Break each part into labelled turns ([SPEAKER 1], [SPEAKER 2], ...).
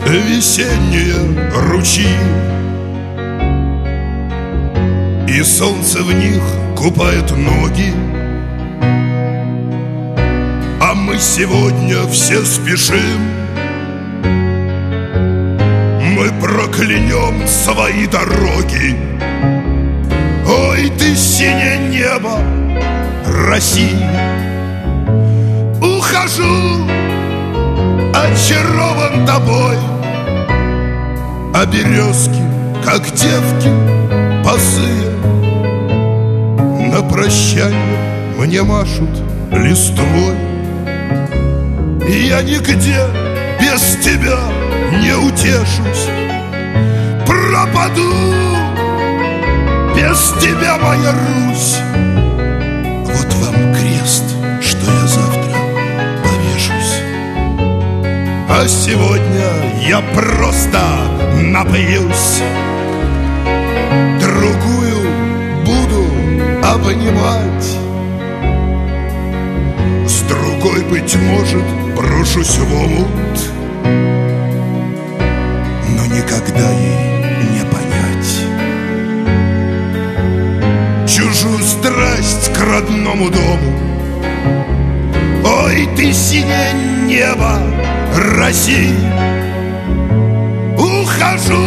[SPEAKER 1] весенние ручьи, и солнце в них купает ноги. А мы сегодня все спешим, мы проклянем свои дороги. Ой, ты синее небо России, ухожу, очарован тобой. А березки, как девки босые, на прощание мне машут листвой. И я нигде без тебя не утешусь, пропаду без тебя, моя Русь. Вот вам крест, что я завтра повешусь. А сегодня я просто напьюсь, другую буду обнимать, с другой, быть может, брошусь в омут, но никогда ей не понять чужую страсть к родному дому. Ой, ты синее небо России, ухожу,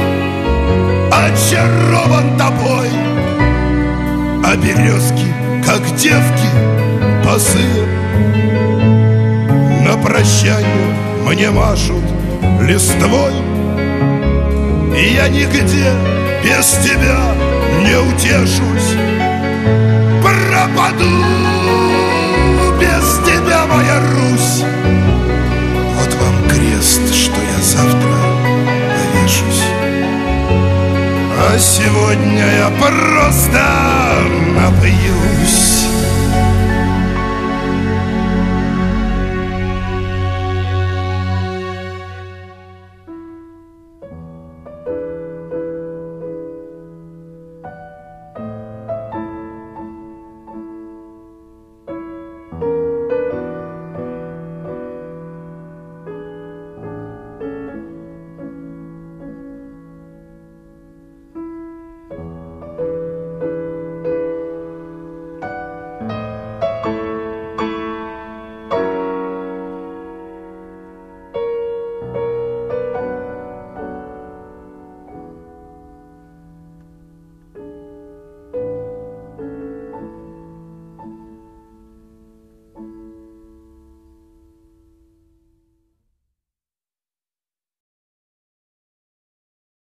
[SPEAKER 1] очарован тобой. А березки, как девки босые, на прощание мне машут листвой. И я нигде без тебя не утешусь, пропаду без тебя, моя Русь. Вот вам крест, что я завтра повешусь. А сегодня я просто напьюсь.